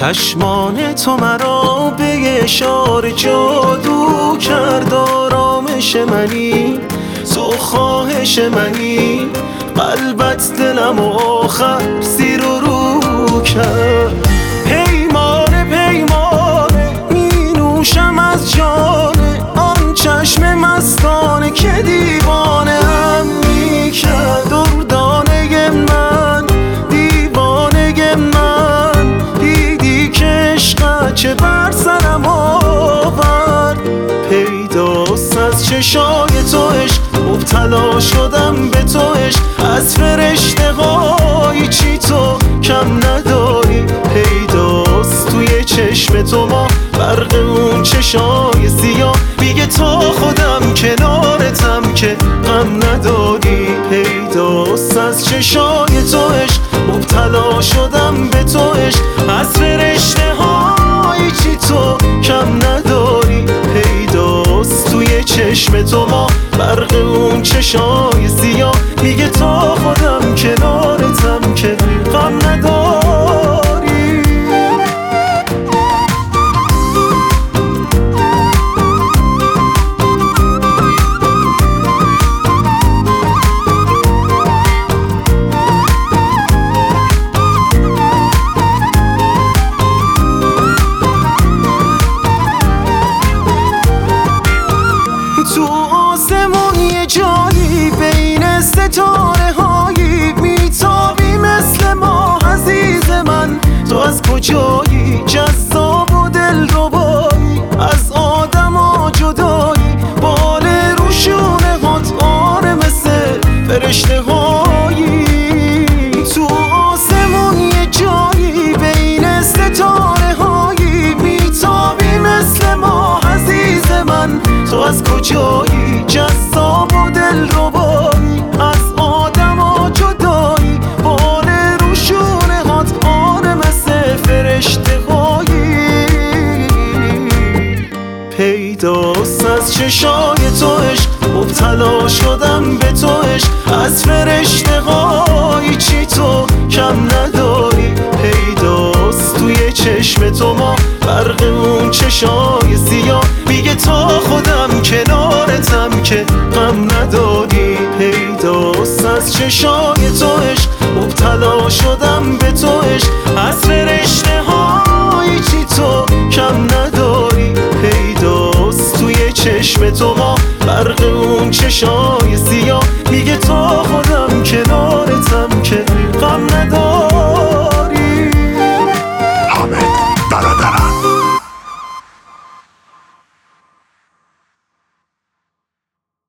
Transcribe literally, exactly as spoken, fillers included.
چشمان تو مرا به اشاره جادو کرد. آرامش منی، تو خواهش منی، قلبت دلم و آخر زیر و رو کرد. پیمانه پیمانه می نوشم از جان آن چشم مستانه که دیوانه هم می کرد. دردانه من، دیوانه من، دیدی که عشقت چه بر سرم آورد. پیداست از چشای تو عشق، مبتلا شدم به تو عشق. از فرشته های چی تو کم نداری. پیداست توی چشم تو ما برق اون چشای سیاه. میگه تا خودم کنارتم که غم نداری. پیداست از چشای تو عشق، مبتلا شدم به تو عشق. از فرشته های چی تو کم نداری. پیداست توی چشم تو ما برق اون چشای سیاه. میگه تا خودم کنارتم که غم نداری. تو آسمون یه جایی بین ستاره هایی میتابی مثل ما عزیز من. تو از کجایی جذاب و دلربایی، از آدم ها جدایی. بال روشونه هات آره مثل فرشته هایی. تو آسمون یه جایی بین ستاره هایی میتابی مثل ما عزیز من. تو از کجایی جذاب و دلربایی، از آدم ها جدایی. بال روشونه هات آره مثل فرشته هایی. پیداست از چشای تو عشق، مبتلا شدم به تو عشق. از فرشته هایی چی تو کم نداری. پیداست توی چشم تو ما برق اون چشای سیاه. میگه تا خودم کنارتم که غم نداری. پیداست از چشای تو عشق، مبتلا شدم به تو عشق. از فرشته های چی تو کم نداری. پیداست توی چشم تو ما برق اون چشای سیاه. میگه تا خودم کنارتم که